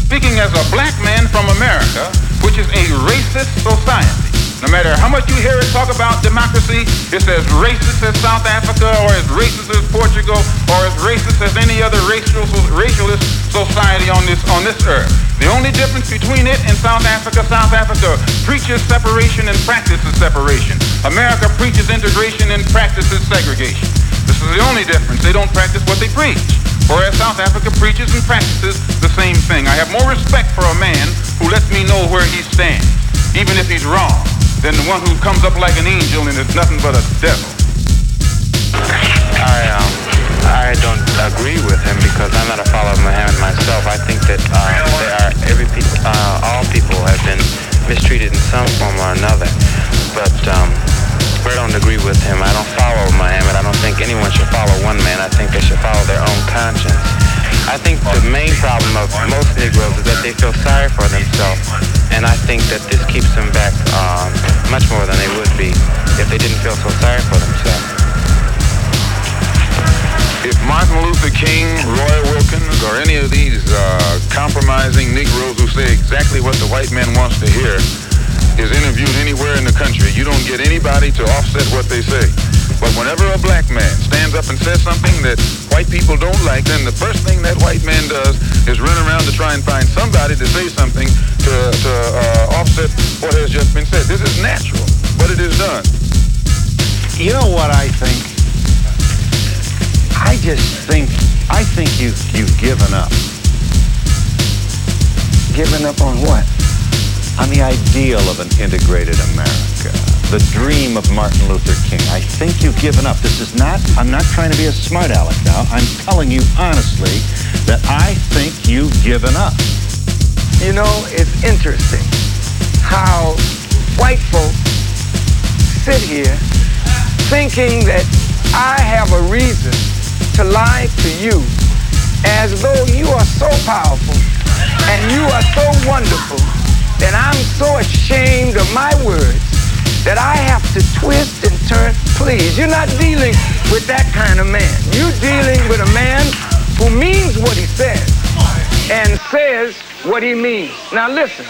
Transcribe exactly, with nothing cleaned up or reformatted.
speaking as a black man from America, which is a racist society. No matter how much you hear it talk about democracy, it's as racist as South Africa, or as racist as Portugal, or as racist as any other racial, racialist society on this on this earth. The only difference between it and South Africa, South Africa preaches separation and practices separation. America preaches integration and practices segregation. This is the only difference. They don't practice what they preach. Whereas South Africa preaches and practices the same thing. I have more respect for a man who lets me know where he stands, even if he's wrong, than the one who comes up like an angel and is nothing but a devil. I um, I don't agree with him because I'm not a follower of Muhammad myself. I think that uh, there are every pe- uh, all people have been mistreated in some form or another. But um, I don't agree with him. I don't follow Muhammad. I don't think anyone should follow one man. I think they should follow their own conscience. I think the main problem of most Negroes is that they feel sorry for themselves, and I think that this keeps them back um, much more than they would be if they didn't feel so sorry for themselves. If Martin Luther King, Roy Wilkins, or any of these uh, compromising Negroes who say exactly what the white man wants to hear is interviewed anywhere in the country, you don't get anybody to offset what they say. But whenever a black man stands up and says something that white people don't like, then the first thing that white man does is run around to try and find somebody to say something to, to uh, offset what has just been said. This is natural, but it is done. You know what I think? I just think, I think you, you've given up. Given up on what? On the ideal of an integrated America, the dream of Martin Luther King. I think you've given up. This is not, I'm not trying to be a smart aleck now. I'm telling you honestly that I think you've given up. You know, it's interesting how white folks sit here thinking that I have a reason to lie to you as though you are so powerful and you are so wonderful that I'm so ashamed of my words that I have to twist and turn. Please, you're not dealing with that kind of man. You're dealing with a man who means what he says and says what he means. Now listen.